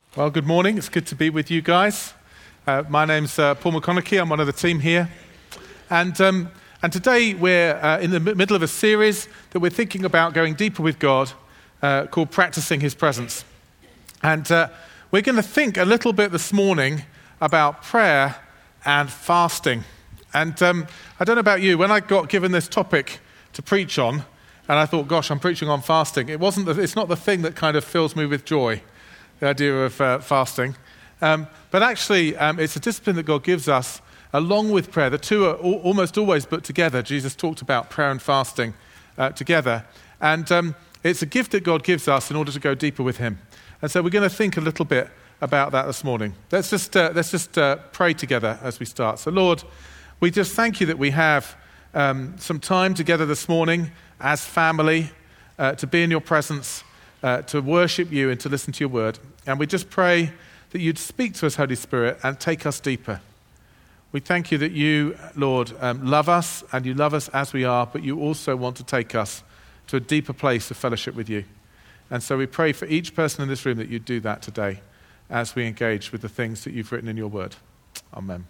Well, good morning. It's good to be with you guys. My name's Paul McConaughey. I'm one of the team here. And today we're in the middle of a series that we're thinking about going deeper with God called Practicing His Presence. And we're going to think a little bit this morning about prayer and fasting. And I don't know about you, when I got given this topic to preach on, and I thought, gosh, I'm preaching on fasting, it's not the thing that kind of fills me with joy, the idea of fasting. But actually, it's a discipline that God gives us along with prayer. The two are almost always put together. Jesus talked about prayer and fasting together. And it's a gift that God gives us in order to go deeper with Him. And so we're going to think a little bit about that this morning. Let's just pray together as we start. So Lord, we just thank you that we have some time together this morning as family to be in your presence, to worship you and to listen to your word. And we just pray that you'd speak to us, Holy Spirit, and take us deeper. We thank you that you, Lord, love us, and you love us as we are, but you also want to take us to a deeper place of fellowship with you. And so we pray for each person in this room that you'd do that today as we engage with the things that you've written in your word. Amen.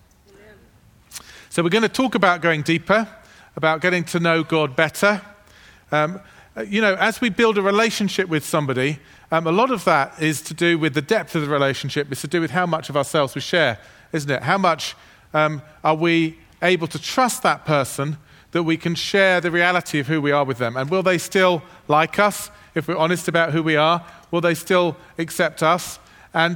So we're going to talk about going deeper, about getting to know God better. As we build a relationship with somebody, a lot of that is to do with the depth of the relationship. It's to do with how much of ourselves we share, isn't it? How much are we able to trust that person that we can share the reality of who we are with them? And will they still like us if we're honest about who we are? Will they still accept us? And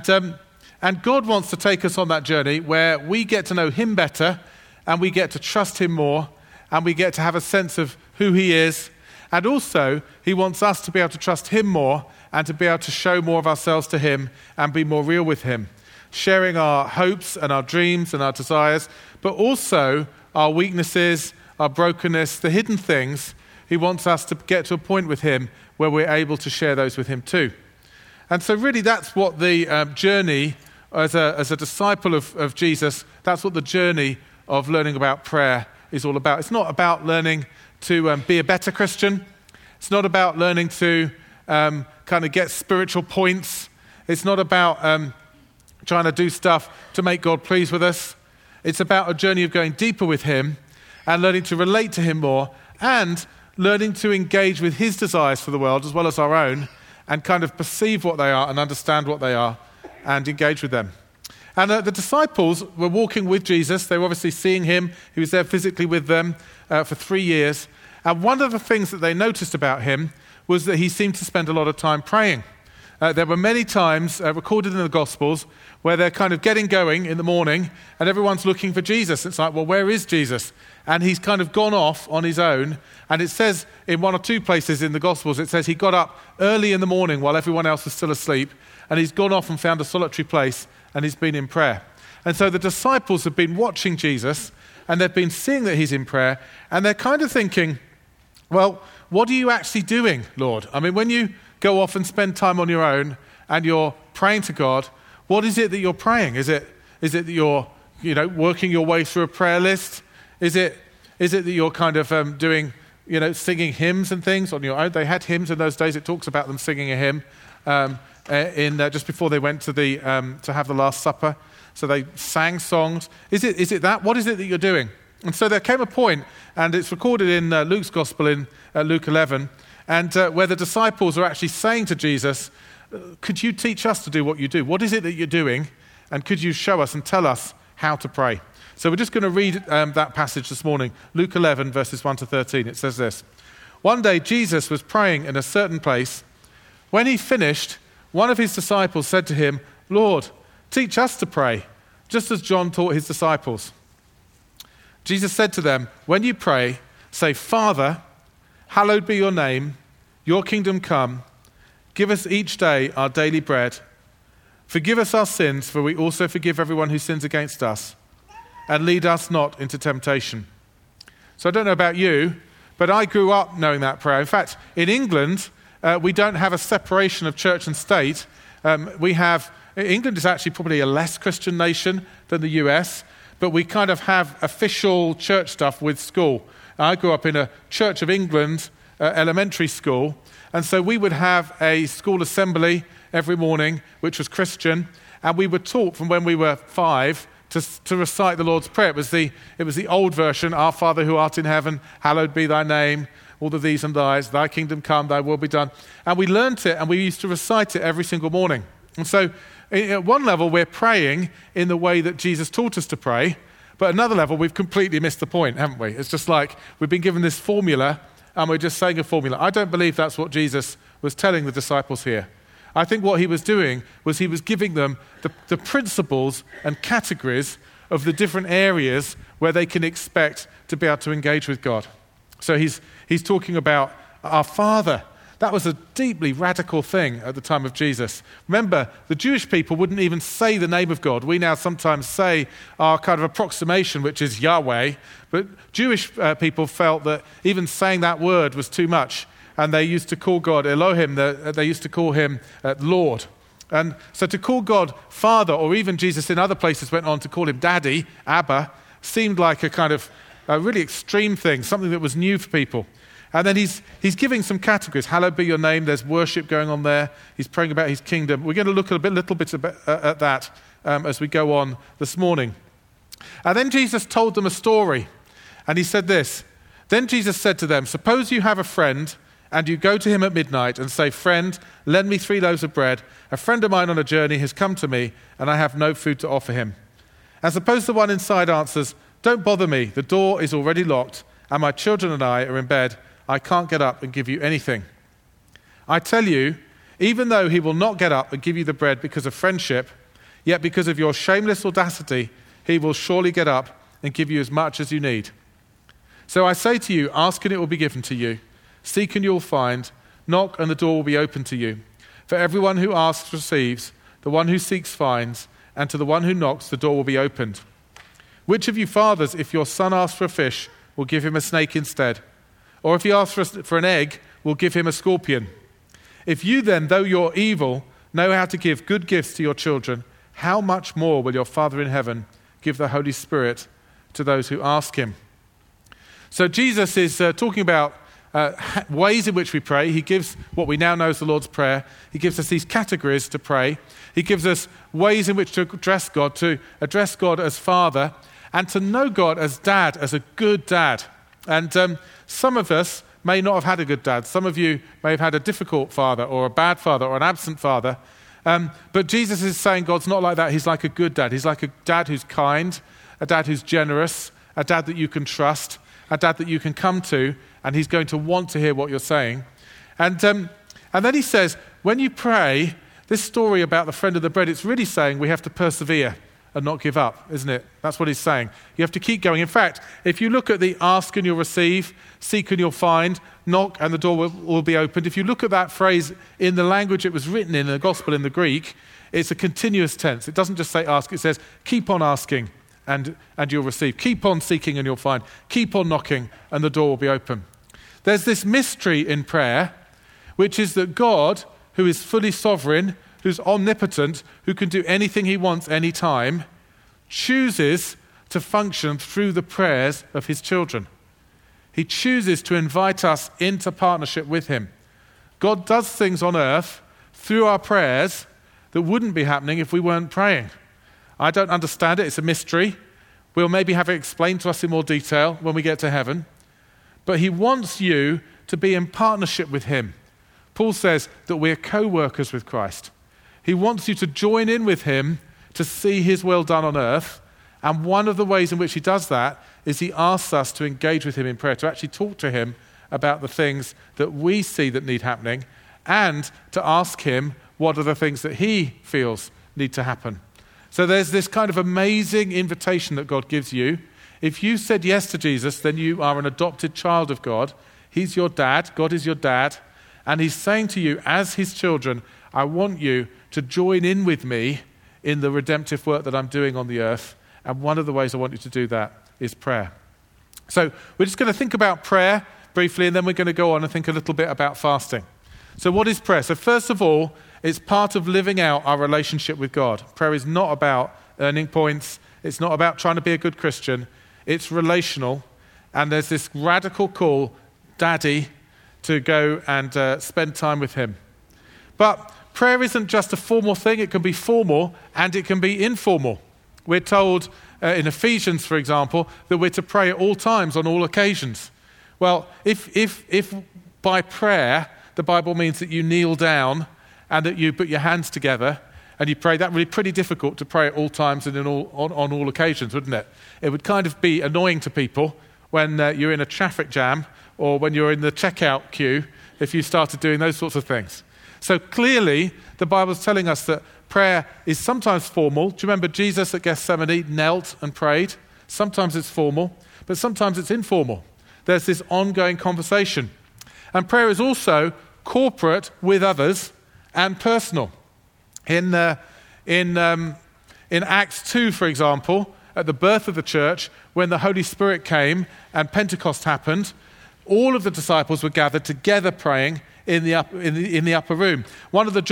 God wants to take us on that journey where we get to know Him better and we get to trust Him more and we get to have a sense of who He is. And also, He wants us to be able to trust Him more and to be able to show more of ourselves to Him and be more real with Him, sharing our hopes and our dreams and our desires, but also our weaknesses, our brokenness, the hidden things. He wants us to get to a point with Him where we're able to share those with Him too. And so really that's what the journey as a disciple of Jesus, that's what the journey of learning about prayer is all about. It's not about learning to be a better Christian. It's not about learning to kind of get spiritual points. It's not about trying to do stuff to make God pleased with us. It's about a journey of going deeper with Him and learning to relate to Him more and learning to engage with His desires for the world as well as our own and kind of perceive what they are and understand what they are and engage with them. And the disciples were walking with Jesus. They were obviously seeing Him. He was there physically with them for 3 years. And one of the things that they noticed about Him was that He seemed to spend a lot of time praying. There were many times recorded in the Gospels where they're kind of getting going in the morning and everyone's looking for Jesus. It's like, well, where is Jesus? And He's kind of gone off on His own. And it says in one or two places in the Gospels, it says He got up early in the morning while everyone else was still asleep. And He's gone off and found a solitary place and He's been in prayer. And so the disciples have been watching Jesus and they've been seeing that He's in prayer. And they're kind of thinking, well, what are you actually doing, Lord? I mean, when you go off and spend time on your own and you're praying to God, what is it that you're praying? Is it that you're, working your way through a prayer list? Is it that you're kind of doing, singing hymns and things on your own? They had hymns in those days. It talks about them singing a hymn just before they went to have the Last Supper. So they sang songs. Is it that? What is it that you're doing? And so there came a point, and it's recorded in Luke's Gospel in Luke 11, and where the disciples are actually saying to Jesus, could you teach us to do what you do? What is it that you're doing? And could you show us and tell us how to pray? So we're just going to read that passage this morning, Luke 11, verses 1 to 13. It says this: One day Jesus was praying in a certain place. When He finished, one of His disciples said to Him, Lord, teach us to pray, just as John taught his disciples. Jesus said to them, when you pray, say, Father, hallowed be your name, your kingdom come, give us each day our daily bread. Forgive us our sins, for we also forgive everyone who sins against us. And lead us not into temptation. So I don't know about you, but I grew up knowing that prayer. In fact, in England, we don't have a separation of church and state. England is actually probably a less Christian nation than the US, but we kind of have official church stuff with school. I grew up in a Church of England elementary school, and so we would have a school assembly every morning, which was Christian, and we were taught from when we were 5 to recite the Lord's Prayer. It was the old version, Our Father who art in heaven, hallowed be thy name, all of these and thys, thy kingdom come, thy will be done. And we learnt it and we used to recite it every single morning. And so at one level, we're praying in the way that Jesus taught us to pray, but at another level, we've completely missed the point, haven't we? It's just like we've been given this formula and we're just saying a formula. I don't believe that's what Jesus was telling the disciples here. I think what he was doing was he was giving them the principles and categories of the different areas where they can expect to be able to engage with God. So he's talking about our Father. That was a deeply radical thing at the time of Jesus. Remember, the Jewish people wouldn't even say the name of God. We now sometimes say our kind of approximation, which is Yahweh, but Jewish people felt that even saying that word was too much, and they used to call God Elohim, they used to call him Lord. And so to call God Father, or even Jesus in other places went on to call him Daddy, Abba, seemed like a kind of a really extreme thing, something that was new for people. And then he's giving some categories. Hallowed be your name. There's worship going on there. He's praying about his kingdom. We're going to look a little bit at that as we go on this morning. And then Jesus told them a story. And he said this. Then Jesus said to them, suppose you have a friend and you go to him at midnight and say, friend, lend me 3 loaves of bread. A friend of mine on a journey has come to me and I have no food to offer him. And suppose the one inside answers, don't bother me. The door is already locked and my children and I are in bed. I can't get up and give you anything. I tell you, even though he will not get up and give you the bread because of friendship, yet because of your shameless audacity, he will surely get up and give you as much as you need. So I say to you, ask and it will be given to you. Seek and you will find. Knock and the door will be opened to you. For everyone who asks receives, the one who seeks finds, and to the one who knocks the door will be opened. Which of you fathers, if your son asks for a fish, will give him a snake instead? Or if he asks for an egg, will give him a scorpion? If you then, though you're evil, know how to give good gifts to your children, how much more will your Father in heaven give the Holy Spirit to those who ask him? So Jesus is talking about ways in which we pray. He gives what we now know as the Lord's Prayer. He gives us these categories to pray. He gives us ways in which to address God as Father, and to know God as Dad, as a good dad. And some of us may not have had a good dad. Some of you may have had a difficult father or a bad father or an absent father. But Jesus is saying God's not like that. He's like a good dad. He's like a dad who's kind, a dad who's generous, a dad that you can trust, a dad that you can come to, and he's going to want to hear what you're saying. And then he says, when you pray, this story about the friend of the bread, it's really saying we have to persevere and not give up, isn't it? That's what he's saying. You have to keep going. In fact, if you look at the ask and you'll receive, seek and you'll find, knock and the door will be opened. If you look at that phrase in the language it was written in the gospel in the Greek, it's a continuous tense. It doesn't just say ask, it says keep on asking and you'll receive. Keep on seeking and you'll find. Keep on knocking and the door will be open. There's this mystery in prayer, which is that God, who is fully sovereign, who's omnipotent, who can do anything he wants anytime, chooses to function through the prayers of his children. He chooses to invite us into partnership with him. God does things on earth through our prayers that wouldn't be happening if we weren't praying. I don't understand it. It's a mystery. We'll maybe have it explained to us in more detail when we get to heaven. But he wants you to be in partnership with him. Paul says that we're co-workers with Christ. He wants you to join in with him to see his will done on earth. And one of the ways in which he does that is he asks us to engage with him in prayer, to actually talk to him about the things that we see that need happening, and to ask him what are the things that he feels need to happen. So there's this kind of amazing invitation that God gives you. If you said yes to Jesus, then you are an adopted child of God. He's your dad. God is your dad. And he's saying to you, as his children, I want you to join in with me in the redemptive work that I'm doing on the earth. And one of the ways I want you to do that is prayer. So we're just going to think about prayer briefly, and then we're going to go on and think a little bit about fasting. So what is prayer? So first of all, it's part of living out our relationship with God. Prayer is not about earning points. It's not about trying to be a good Christian. It's relational. And there's this radical call, Daddy, to go and spend time with him. But prayer isn't just a formal thing. It can be formal and it can be informal. We're told in Ephesians, for example, that we're to pray at all times, on all occasions. Well, if by prayer the Bible means that you kneel down and that you put your hands together and you pray, that would be pretty difficult to pray at all times and on all occasions, wouldn't it? It would kind of be annoying to people when you're in a traffic jam or when you're in the checkout queue if you started doing those sorts of things. So clearly, the Bible's telling us that prayer is sometimes formal. Do you remember Jesus at Gethsemane knelt and prayed? Sometimes it's formal, but sometimes it's informal. There's this ongoing conversation. And prayer is also corporate with others and personal. In Acts 2, for example, at the birth of the church, when the Holy Spirit came and Pentecost happened, all of the disciples were gathered together praying in the upper room. One of the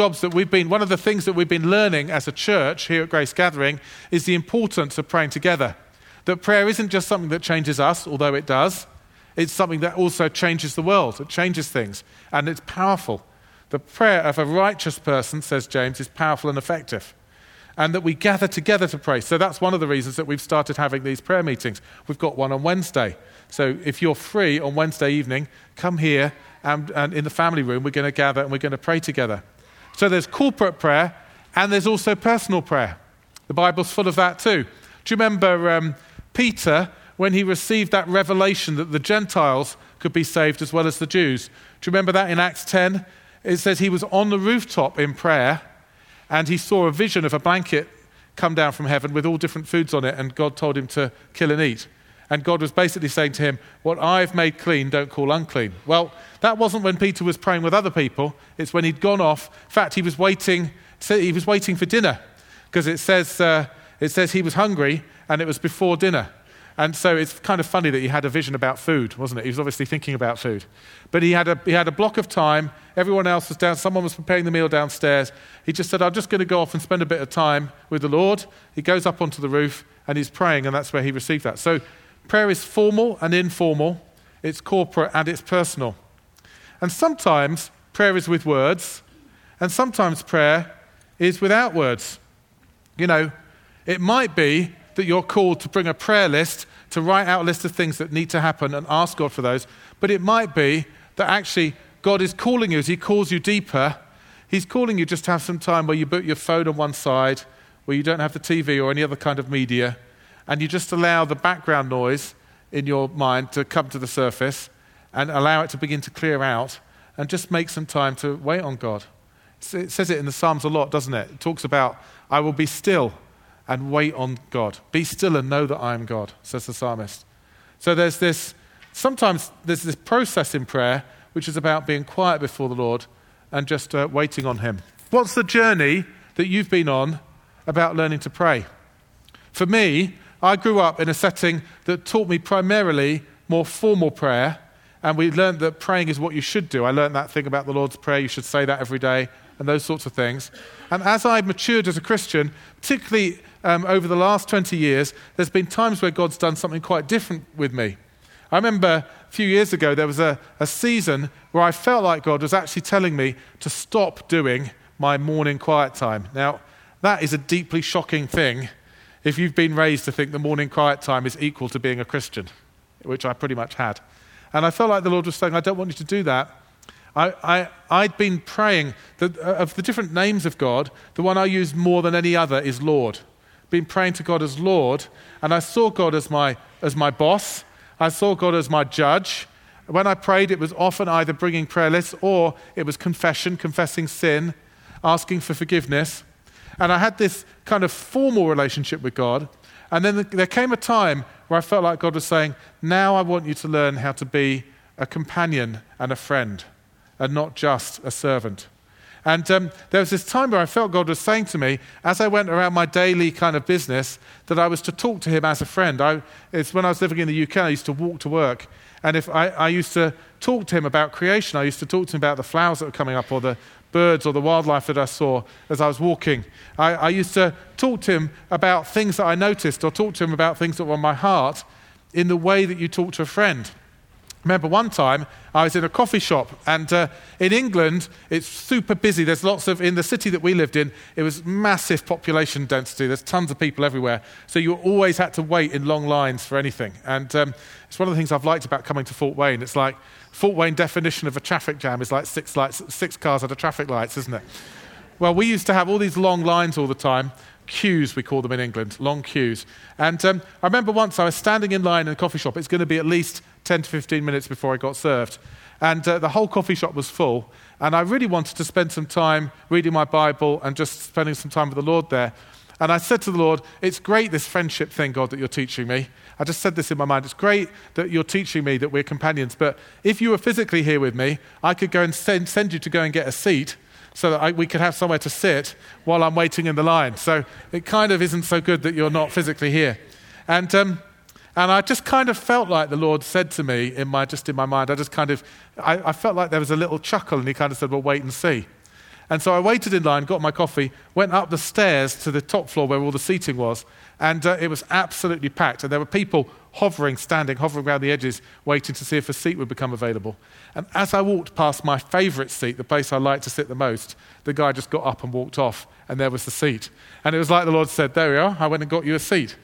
things that we've been learning as a church here at Grace Gathering is the importance of praying together. That prayer isn't just something that changes us, although it does. It's something that also changes the world. It changes things, and it's powerful. The prayer of a righteous person, says James, is powerful and effective. And that we gather together to pray. So that's one of the reasons that we've started having these prayer meetings. We've got one on Wednesday. So if you're free on Wednesday evening, come here and in the family room, we're going to gather and we're going to pray together. So there's corporate prayer and there's also personal prayer. The Bible's full of that too. Do you remember Peter, when he received that revelation that the Gentiles could be saved as well as the Jews? Do you remember that in Acts 10? It says he was on the rooftop in prayer and he saw a vision of a blanket come down from heaven with all different foods on it, and God told him to kill and eat. And God was basically saying to him, what I've made clean, don't call unclean. Well, that wasn't when Peter was praying with other people. It's when he'd gone off. In fact, he was waiting for dinner, because it says he was hungry and it was before dinner. And so it's kind of funny that he had a vision about food, wasn't it? He was obviously thinking about food. But he had a block of time. Everyone else was down. Someone was preparing the meal downstairs. He just said, I'm just going to go off and spend a bit of time with the Lord. He goes up onto the roof and he's praying, and that's where he received that. So prayer is formal and informal. It's corporate and it's personal. And sometimes prayer is with words, and sometimes prayer is without words. You know, it might be that you're called to bring a prayer list, to write out a list of things that need to happen and ask God for those. But it might be that actually God is calling you, as he calls you deeper, he's calling you just to have some time where you put your phone on one side, where you don't have the TV or any other kind of media, and you just allow the background noise in your mind to come to the surface and allow it to begin to clear out, and just make some time to wait on God. It says it in the Psalms a lot, doesn't it? It talks about, I will be still and wait on God. Be still and know that I am God, says the psalmist. So sometimes there's this process in prayer which is about being quiet before the Lord and just waiting on him. What's the journey that you've been on about learning to pray? For me, I grew up in a setting that taught me primarily more formal prayer, and we learned that praying is what you should do. I learned that thing about the Lord's Prayer, you should say that every day, and those sorts of things. And as I matured as a Christian, particularly over the last 20 years, there's been times where God's done something quite different with me. I remember a few years ago, there was a season where I felt like God was actually telling me to stop doing my morning quiet time. Now, that is a deeply shocking thing if you've been raised to think the morning quiet time is equal to being a Christian, which I pretty much had. And I felt like the Lord was saying, I don't want you to do that. I'd been praying that of the different names of God, the one I use more than any other is Lord. Been praying to God as Lord, and I saw God as my boss. I saw God as my judge. When I prayed, it was often either bringing prayer lists or it was confession, confessing sin, asking for forgiveness. And I had this kind of formal relationship with God. And then there came a time where I felt like God was saying, now I want you to learn how to be a companion and a friend, and not just a servant. And there was this time where I felt God was saying to me, as I went around my daily kind of business, that I was to talk to him as a friend. It's when I was living in the UK, I used to walk to work. And if I used to talk to him about creation, I used to talk to him about the flowers that were coming up, or the birds, or the wildlife that I saw as I was walking. I used to talk to him about things that I noticed, or talk to him about things that were on my heart, in the way that you talk to a friend. Remember one time I was in a coffee shop, and in England it's super busy. There's lots of, in the city that we lived in, it was massive population density. There's tons of people everywhere. So you always had to wait in long lines for anything. And it's one of the things I've liked about coming to Fort Wayne. It's like Fort Wayne definition of a traffic jam is like six cars at a traffic lights, isn't it? Well, we used to have all these long lines all the time. Queues, we call them in England, long queues. And I remember once I was standing in line in a coffee shop. It's going to be at least 10 to 15 minutes before I got served. And the whole coffee shop was full. And I really wanted to spend some time reading my Bible and just spending some time with the Lord there. And I said to the Lord, it's great, this friendship thing, God, that you're teaching me. I just said this in my mind. It's great that you're teaching me that we're companions. But if you were physically here with me, I could go and send you to go and get a seat so that we could have somewhere to sit while I'm waiting in the line. So it kind of isn't so good that you're not physically here. And I just kind of felt like the Lord said to me, in my mind, I felt like there was a little chuckle, and he kind of said, well, wait and see. And so I waited in line, got my coffee, went up the stairs to the top floor where all the seating was, and it was absolutely packed. And there were people hovering around the edges, waiting to see if a seat would become available. And as I walked past my favourite seat, the place I like to sit the most, the guy just got up and walked off, and there was the seat. And it was like the Lord said, there we are, I went and got you a seat.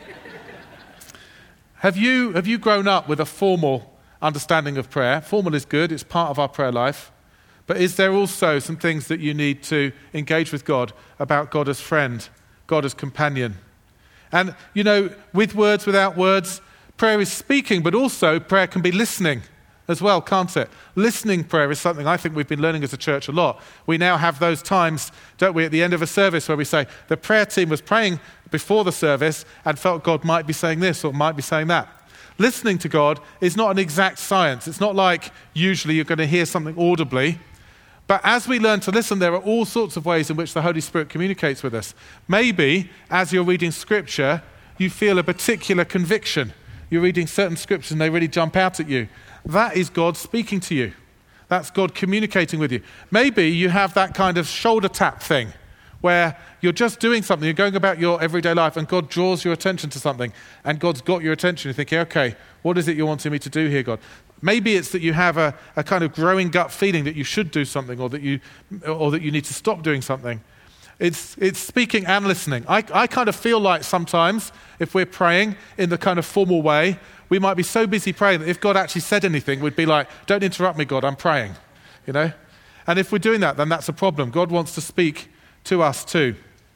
Have you grown up with a formal understanding of prayer? Formal is good, it's part of our prayer life. But is there also some things that you need to engage with God about God as friend, God as companion? And, with words, without words, prayer is speaking, but also prayer can be listening as well, can't it? Listening prayer is something I think we've been learning as a church a lot. We now have those times, don't we, at the end of a service where we say, the prayer team was praying before the service and felt God might be saying this or might be saying that. Listening to God is not an exact science. It's not like usually you're going to hear something audibly. But as we learn to listen, there are all sorts of ways in which the Holy Spirit communicates with us. Maybe, as you're reading Scripture, you feel a particular conviction. You're reading certain Scriptures and they really jump out at you. That is God speaking to you. That's God communicating with you. Maybe you have that kind of shoulder tap thing where you're just doing something, you're going about your everyday life, and God draws your attention to something, and God's got your attention. You're thinking, okay, what is it you're wanting me to do here, God? Maybe it's that you have a kind of growing gut feeling that you should do something, or that you need to stop doing something. It's speaking and listening. I kind of feel like sometimes if we're praying in the kind of formal way, we might be so busy praying that if God actually said anything, we'd be like, don't interrupt me, God, I'm praying, And if we're doing that, then that's a problem. God wants to speak to us too.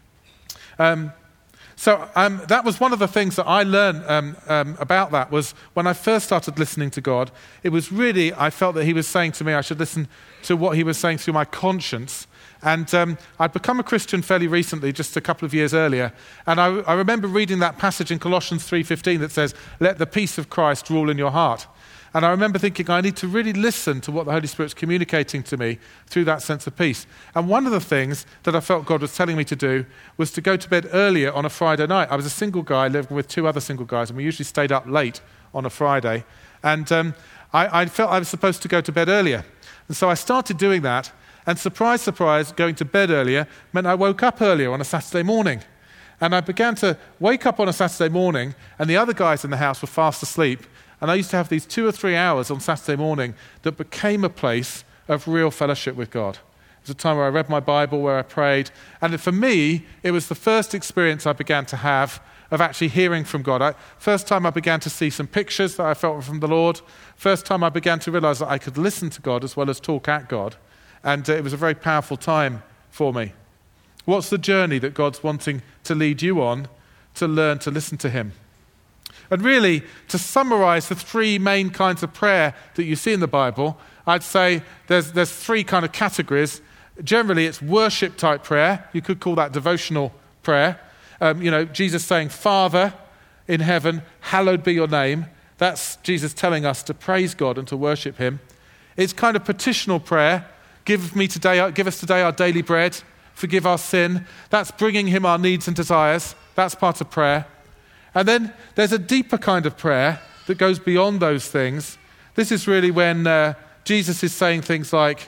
So that was one of the things that I learned about that, was when I first started listening to God, it was really, I felt that he was saying to me I should listen to what he was saying through my conscience. And I'd become a Christian fairly recently, just a couple of years earlier, and I remember reading that passage in Colossians 3:15 that says, let the peace of Christ rule in your heart. And I remember thinking, I need to really listen to what the Holy Spirit's communicating to me through that sense of peace. And one of the things that I felt God was telling me to do was to go to bed earlier on a Friday night. I was a single guy living with two other single guys, and we usually stayed up late on a Friday. And I felt I was supposed to go to bed earlier. And so I started doing that. And surprise, surprise, going to bed earlier meant I woke up earlier on a Saturday morning. And I began to wake up on a Saturday morning, and the other guys in the house were fast asleep. And I used to have these 2 or 3 hours on Saturday morning that became a place of real fellowship with God. It was a time where I read my Bible, where I prayed. And for me, it was the first experience I began to have of actually hearing from God. First time I began to see some pictures that I felt were from the Lord. First time I began to realize that I could listen to God as well as talk at God. And it was a very powerful time for me. What's the journey that God's wanting to lead you on to learn to listen to him? And really, to summarize the 3 main kinds of prayer that you see in the Bible, I'd say there's 3 kind of categories. Generally, it's worship-type prayer. You could call that devotional prayer. Jesus saying, Father in heaven, hallowed be your name. That's Jesus telling us to praise God and to worship him. It's kind of petitional prayer. Give us today our daily bread. Forgive our sin. That's bringing him our needs and desires. That's part of prayer. And then there's a deeper kind of prayer that goes beyond those things. This is really when Jesus is saying things like,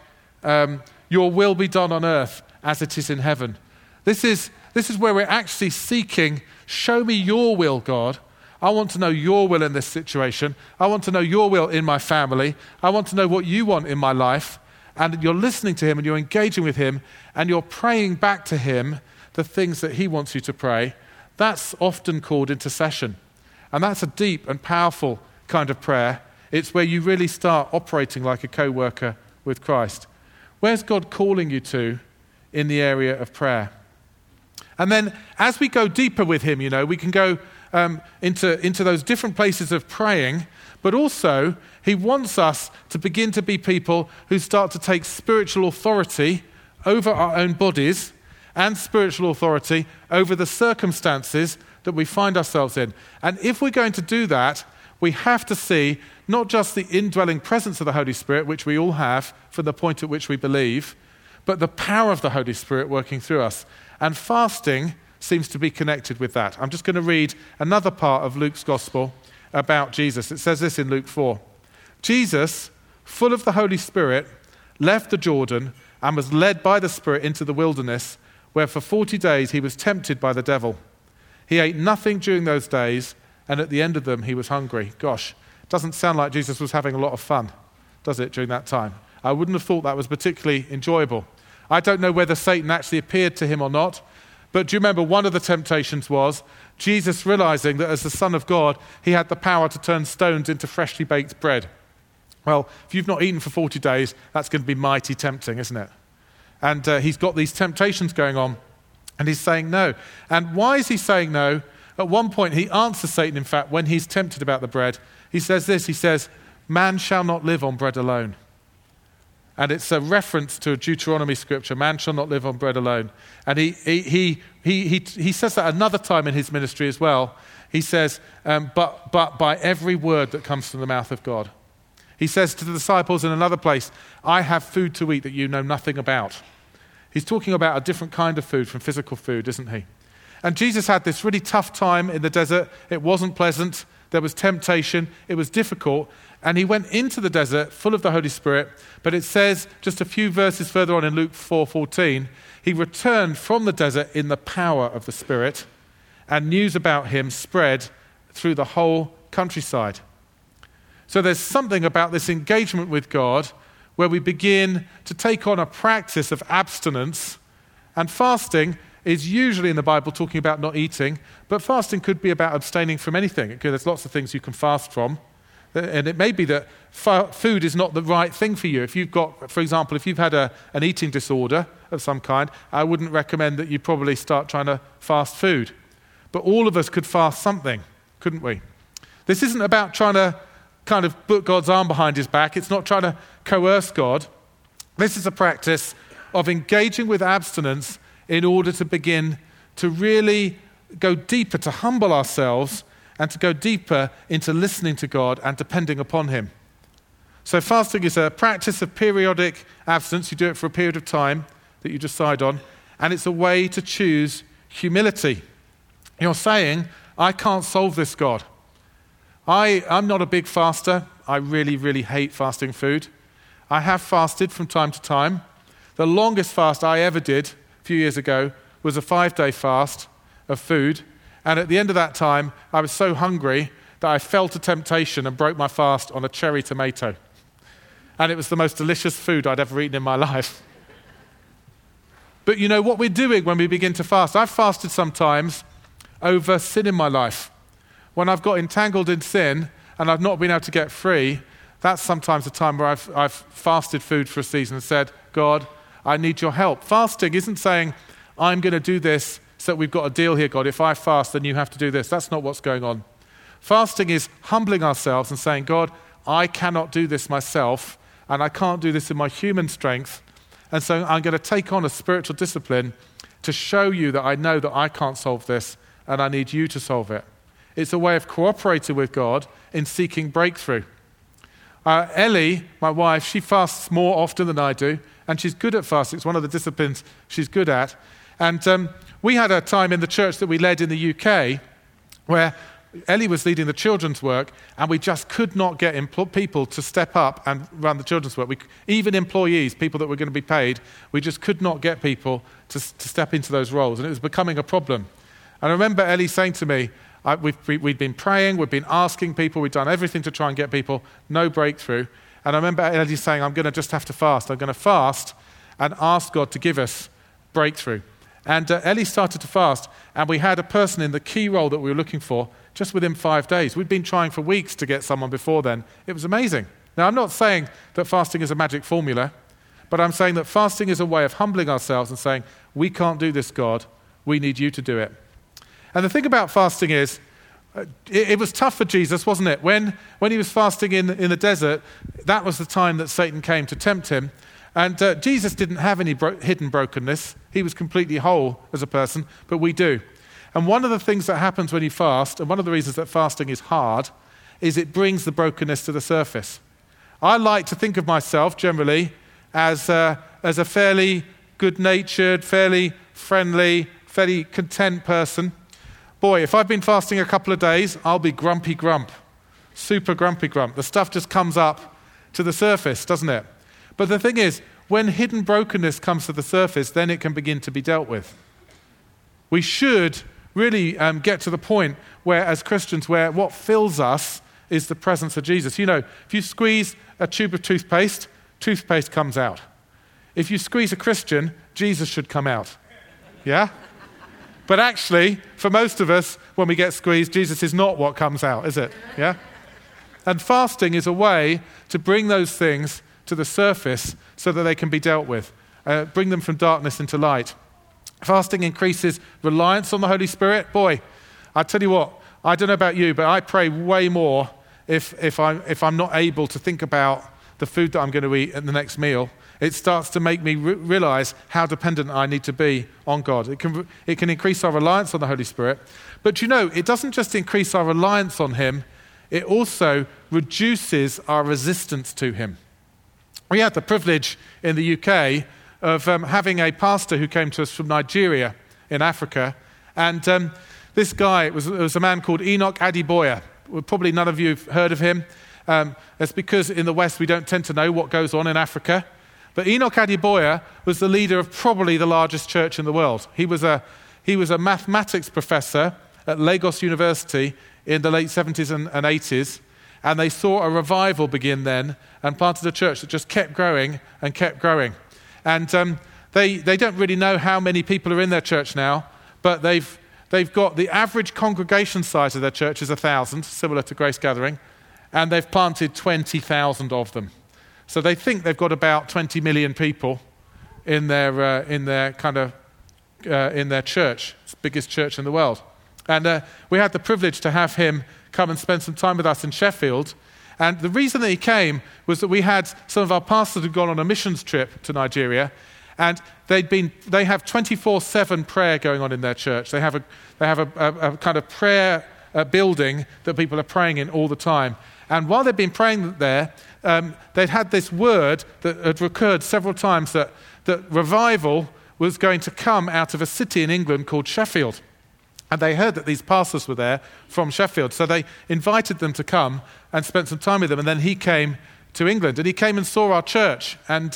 your will be done on earth as it is in heaven. This is where we're actually seeking, show me your will, God. I want to know your will in this situation. I want to know your will in my family. I want to know what you want in my life. And you're listening to him and you're engaging with him and you're praying back to him the things that he wants you to pray. That's often called intercession. And that's a deep and powerful kind of prayer. It's where you really start operating like a co-worker with Christ. Where's God calling you to in the area of prayer? And then as we go deeper with him, we can go into those different places of praying, but also he wants us to begin to be people who start to take spiritual authority over our own bodies and spiritual authority over the circumstances that we find ourselves in. And if we're going to do that, we have to see not just the indwelling presence of the Holy Spirit, which we all have from the point at which we believe, but the power of the Holy Spirit working through us. And fasting seems to be connected with that. I'm just going to read another part of Luke's Gospel about Jesus. It says this in Luke 4. Jesus, full of the Holy Spirit, left the Jordan and was led by the Spirit into the wilderness, where for 40 days he was tempted by the devil. He ate nothing during those days, and at the end of them he was hungry. Gosh, it doesn't sound like Jesus was having a lot of fun, does it, during that time? I wouldn't have thought that was particularly enjoyable. I don't know whether Satan actually appeared to him or not, but do you remember one of the temptations was Jesus realizing that as the Son of God, he had the power to turn stones into freshly baked bread. Well, if you've not eaten for 40 days, that's going to be mighty tempting, isn't it? And he's got these temptations going on, and he's saying no. And why is he saying no? At one point, he answers Satan, in fact, when he's tempted about the bread. He says this, he says, "Man shall not live on bread alone." And it's a reference to a Deuteronomy scripture, man shall not live on bread alone. And he says that another time in his ministry as well. He says, but by every word that comes from the mouth of God. He says to the disciples in another place, I have food to eat that you know nothing about. He's talking about a different kind of food from physical food, isn't he? And Jesus had this really tough time in the desert. It wasn't pleasant. There was temptation. It was difficult. And he went into the desert full of the Holy Spirit. But it says just a few verses further on in Luke 4:14, he returned from the desert in the power of the Spirit, and news about him spread through the whole countryside. So there's something about this engagement with God where we begin to take on a practice of abstinence. And fasting is usually in the Bible talking about not eating, but fasting could be about abstaining from anything. There's lots of things you can fast from. And it may be that food is not the right thing for you. If you've got, for example, if you've had an eating disorder of some kind, I wouldn't recommend that you probably start trying to fast food. But all of us could fast something, couldn't we? This isn't about trying to kind of put God's arm behind his back. It's not trying to coerce God. This is a practice of engaging with abstinence in order to begin to really go deeper, to humble ourselves and to go deeper into listening to God and depending upon him. So fasting is a practice of periodic abstinence. You do it for a period of time that you decide on, and it's a way to choose humility. You're saying, I can't solve this, God. I'm not a big faster. I really, really hate fasting food. I have fasted from time to time. The longest fast I ever did a few years ago was a 5-day fast of food. And at the end of that time, I was so hungry that I fell to temptation and broke my fast on a cherry tomato. And it was the most delicious food I'd ever eaten in my life. But you know what we're doing when we begin to fast? I've fasted sometimes over sin in my life. When I've got entangled in sin and I've not been able to get free, that's sometimes a time where I've fasted food for a season and said, God, I need your help. Fasting isn't saying, I'm going to do this so we've got a deal here, God. If I fast, then you have to do this. That's not what's going on. Fasting is humbling ourselves and saying, God, I cannot do this myself, and I can't do this in my human strength. And so I'm going to take on a spiritual discipline to show you that I know that I can't solve this, and I need you to solve it. It's a way of cooperating with God in seeking breakthrough. Ellie, my wife, she fasts more often than I do, and she's good at fasting. It's one of the disciplines she's good at. And we had a time in the church that we led in the UK where Ellie was leading the children's work, and we just could not get people to step up and run the children's work. Even employees, people that were going to be paid, we just could not get people to step into those roles, and it was becoming a problem. And I remember Ellie saying to me, We'd been praying, we'd been asking people, we'd done everything to try and get people, no breakthrough. And I remember Ellie saying, I'm going to just have to fast. I'm going to fast and ask God to give us breakthrough. And Ellie started to fast, and we had a person in the key role that we were looking for just within 5 days. We'd been trying for weeks to get someone before then. It was amazing. Now, I'm not saying that fasting is a magic formula, but I'm saying that fasting is a way of humbling ourselves and saying, we can't do this, God. We need you to do it. And the thing about fasting is, it was tough for Jesus, wasn't it? When he was fasting in the desert, that was the time that Satan came to tempt him. And Jesus didn't have any hidden brokenness. He was completely whole as a person, but we do. And one of the things that happens when you fast, and one of the reasons that fasting is hard, is it brings the brokenness to the surface. I like to think of myself generally as a fairly good-natured, fairly friendly, fairly content person. Boy, if I've been fasting a couple of days, I'll be grumpy grump, super grumpy grump. The stuff just comes up to the surface, doesn't it? But the thing is, when hidden brokenness comes to the surface, then it can begin to be dealt with. We should really get to the point where, as Christians, where what fills us is the presence of Jesus. You know, if you squeeze a tube of toothpaste, toothpaste comes out. If you squeeze a Christian, Jesus should come out. Yeah? But actually, for most of us, when we get squeezed, Jesus is not what comes out, is it? Yeah? And fasting is a way to bring those things to the surface so that they can be dealt with. Bring them from darkness into light. Fasting increases reliance on the Holy Spirit. Boy, I tell you what, I don't know about you, but I pray way more if I'm not able to think about the food that I'm going to eat at the next meal. It starts to make me realize how dependent I need to be on God. It can increase our reliance on the Holy Spirit. But you know, it doesn't just increase our reliance on him, it also reduces our resistance to him. We had the privilege in the UK of having a pastor who came to us from Nigeria in Africa. And this guy, it was a man called Enoch Adeboye. Well, probably none of you have heard of him. That's because in the West we don't tend to know what goes on in Africa. But Enoch Adeboye was the leader of probably the largest church in the world. He was a mathematics professor at Lagos University in the late 70s and 80s. And they saw a revival begin then and planted a church that just kept growing and kept growing. And they don't really know how many people are in their church now, but they've got the average congregation size of their church is 1,000, similar to Grace Gathering, and they've planted 20,000 of them. So they think they've got about 20 million people in their church. It's the biggest church in the world. And we had the privilege to have him come and spend some time with us in Sheffield. And the reason that he came was that we had some of our pastors who'd gone on a missions trip to Nigeria, and they have 24/7 prayer going on in their church. They have a kind of prayer building that people are praying in all the time. And while they'd been praying there, they'd had this word that had recurred several times that revival was going to come out of a city in England called Sheffield. And they heard that these pastors were there from Sheffield. So they invited them to come and spent some time with them. And then he came to England. And he came and saw our church. And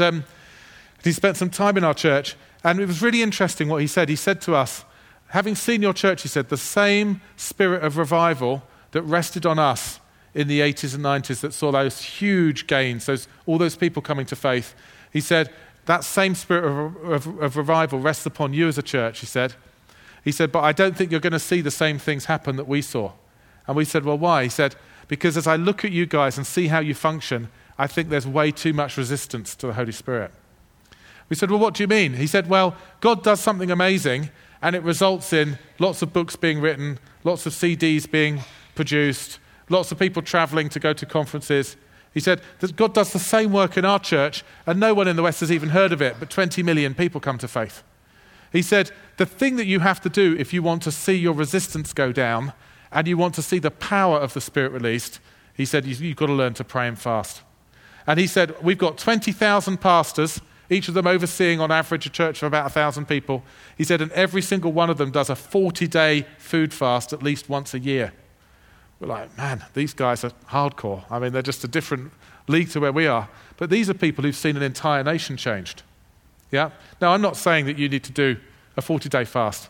he spent some time in our church. And it was really interesting what he said. He said to us, having seen your church, he said, the same spirit of revival that rested on us in the 80s and 90s that saw those huge gains, all those people coming to faith. He said, that same spirit of revival rests upon you as a church, he said. He said, but I don't think you're going to see the same things happen that we saw. And we said, well, why? He said, because as I look at you guys and see how you function, I think there's way too much resistance to the Holy Spirit. We said, well, what do you mean? He said, well, God does something amazing, and it results in lots of books being written, lots of CDs being produced, lots of people traveling to go to conferences. He said that God does the same work in our church, and no one in the West has even heard of it, but 20 million people come to faith. He said, the thing that you have to do if you want to see your resistance go down and you want to see the power of the Spirit released, he said, you've got to learn to pray and fast. And he said, we've got 20,000 pastors, each of them overseeing on average a church of about 1,000 people. He said, and every single one of them does a 40-day food fast at least once a year. We're like, man, these guys are hardcore. I mean, they're just a different league to where we are. But these are people who've seen an entire nation changed. Yeah. Now, I'm not saying that you need to do a 40-day fast,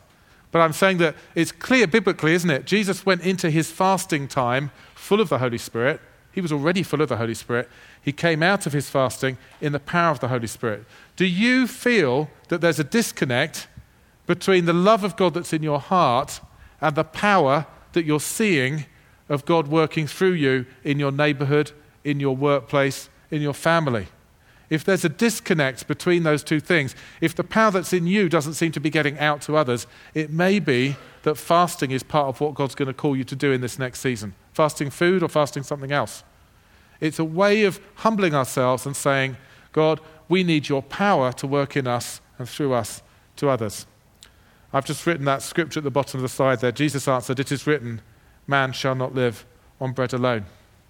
But I'm saying that it's clear biblically, isn't it? Jesus went into his fasting time full of the Holy Spirit. He was already full of the Holy Spirit. He came out of his fasting in the power of the Holy Spirit. Do you feel that there's a disconnect between the love of God that's in your heart and the power that you're seeing of God working through you in your neighborhood, in your workplace, in your family? If there's a disconnect between those two things, if the power that's in you doesn't seem to be getting out to others, it may be that fasting is part of what God's going to call you to do in this next season. Fasting food or fasting something else. It's a way of humbling ourselves and saying, God, we need your power to work in us and through us to others. I've just written that scripture at the bottom of the slide there. Jesus answered, it is written, man shall not live on bread alone.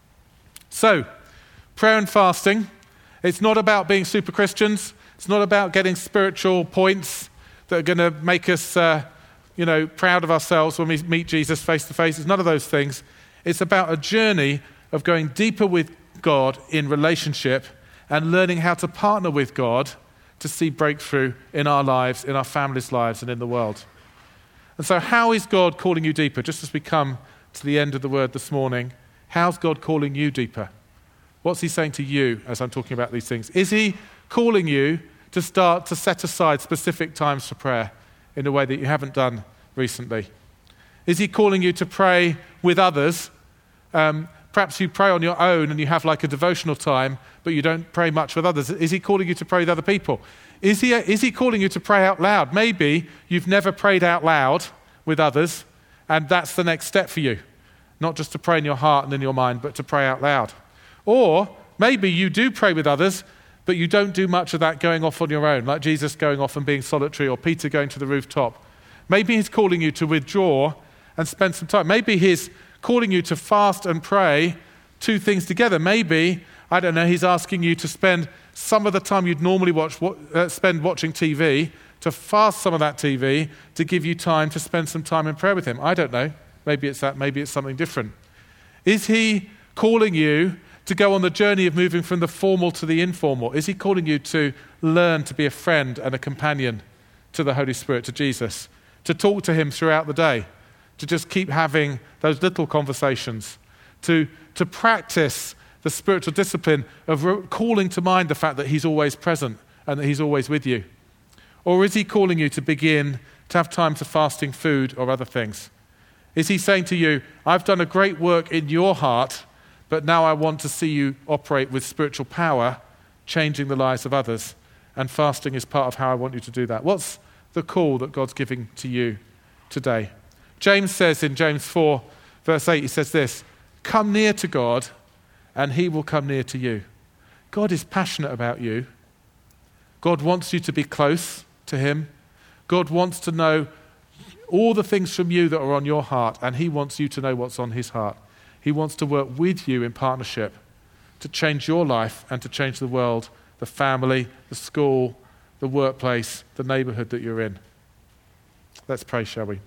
So, prayer and fasting. It's not about being super Christians. It's not about getting spiritual points that are going to make us, proud of ourselves when we meet Jesus face to face. It's none of those things. It's about a journey of going deeper with God in relationship and learning how to partner with God to see breakthrough in our lives, in our families' lives, and in the world. And so how is God calling you deeper? Just as we come to the end of the word this morning, how's God calling you deeper? What's he saying to you as I'm talking about these things? Is he calling you to start to set aside specific times for prayer in a way that you haven't done recently? Is he calling you to pray with others? Perhaps you pray on your own and you have like a devotional time, but you don't pray much with others. Is he calling you to pray with other people? Is he calling you to pray out loud? Maybe you've never prayed out loud with others, and that's the next step for you. Not just to pray in your heart and in your mind, but to pray out loud. Or maybe you do pray with others, but you don't do much of that going off on your own, like Jesus going off and being solitary, or Peter going to the rooftop. Maybe he's calling you to withdraw and spend some time. Maybe he's calling you to fast and pray, two things together. Maybe, I don't know, he's asking you to spend some of the time you'd normally spend watching TV, to fast some of that TV, to give you time to spend some time in prayer with him. I don't know. Maybe it's that. Maybe it's something different. Is he calling you to go on the journey of moving from the formal to the informal? Is he calling you to learn to be a friend and a companion to the Holy Spirit, to Jesus, to talk to him throughout the day, to just keep having those little conversations, to practice the spiritual discipline of calling to mind the fact that he's always present and that he's always with you? Or is he calling you to begin to have time for fasting food or other things? Is he saying to you, I've done a great work in your heart, but now I want to see you operate with spiritual power, changing the lives of others, and fasting is part of how I want you to do that. What's the call that God's giving to you today? James says in James 4, verse 8, he says this, come near to God, and he will come near to you. God is passionate about you. God wants you to be close to him. God wants to know all the things from you that are on your heart, and he wants you to know what's on his heart. He wants to work with you in partnership to change your life and to change the world, the family, the school, the workplace, the neighborhood that you're in. Let's pray, shall we?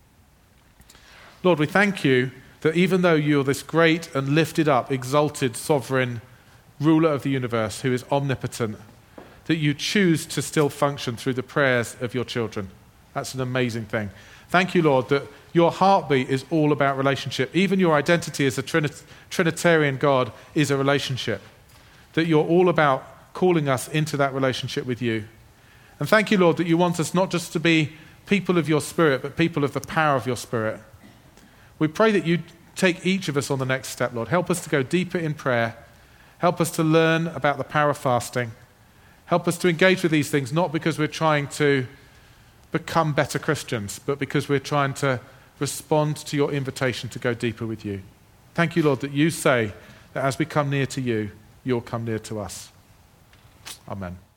Lord, we thank you that even though you're this great and lifted up, exalted, sovereign ruler of the universe who is omnipotent, that you choose to still function through the prayers of your children. That's an amazing thing. Thank you, Lord, that your heartbeat is all about relationship. Even your identity as a Trinitarian God is a relationship. That you're all about calling us into that relationship with you. And thank you, Lord, that you want us not just to be people of your Spirit, but people of the power of your Spirit. We pray that you take each of us on the next step, Lord. Help us to go deeper in prayer. Help us to learn about the power of fasting. Help us to engage with these things, not because we're trying to become better Christians, but because we're trying to respond to your invitation to go deeper with you. Thank you, Lord, that you say that as we come near to you, you'll come near to us. Amen.